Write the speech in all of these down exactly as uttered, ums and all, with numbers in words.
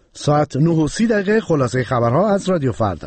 ساعت نه و سی دقیقه خلاصه خبرها از رادیو فردا.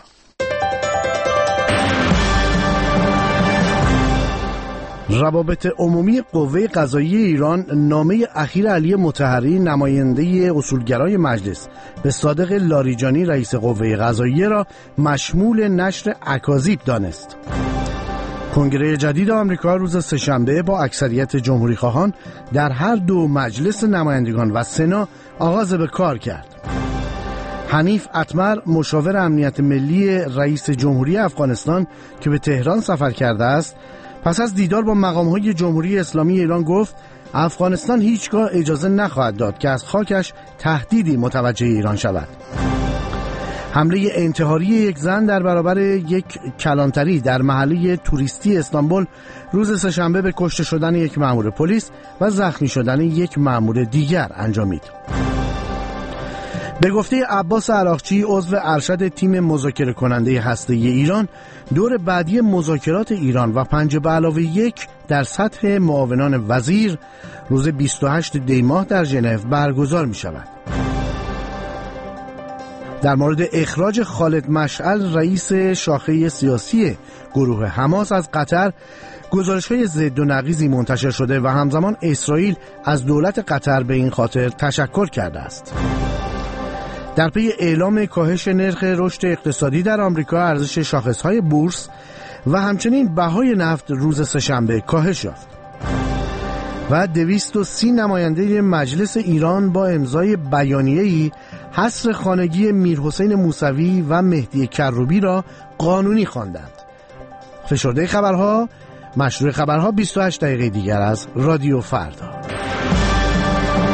روابط عمومی قوه قضاییه ایران نامه اخیر علی مطهری نماینده اصولگرای مجلس به صادق لاریجانی رئیس قوه قضاییه را مشمول نشر اکاذیب دانست. کنگره جدید آمریکا روز سه‌شنبه با اکثریت جمهوری خواهان در هر دو مجلس نمایندگان و سنا آغاز به کار کرد. حنیف اتمر مشاور امنیت ملی رئیس جمهوری افغانستان که به تهران سفر کرده است، پس از دیدار با مقام‌های جمهوری اسلامی ایران گفت افغانستان هیچگاه اجازه نخواهد داد که از خاکش تهدیدی متوجه ایران شود. حمله انتحاری یک زن در برابر یک کلانتری در محله توریستی استانبول روز سه‌شنبه به کشته شدن یک مأمور پلیس و زخمی شدن یک مأمور دیگر انجامید. به گفته عباس عراقچی عضو ارشد تیم مذاکره کننده هسته‌ای ایران، دور بعدی مذاکرات ایران و پنج به علاوه یک در سطح معاونان وزیر روز بیست و هشتم دی ماه در ژنو برگزار می شود. در مورد اخراج خالد مشعل رئیس شاخه سیاسی گروه حماس از قطر گزارش‌های ضد و نقیضی منتشر شده و همزمان اسرائیل از دولت قطر به این خاطر تشکر کرده است. در پی اعلام کاهش نرخ رشد اقتصادی در آمریکا، ارزش شاخص‌های بورس و همچنین بهای نفت روز سه‌شنبه کاهش یافت. و دویست و سی نماینده مجلس ایران با امضای بیانیه‌ای حصر خانگی میرحسین موسوی و مهدی کروبی را قانونی خواندند. فشرده خبرها، مشروع خبرها بیست و هشت دقیقه دیگر از رادیو فردا.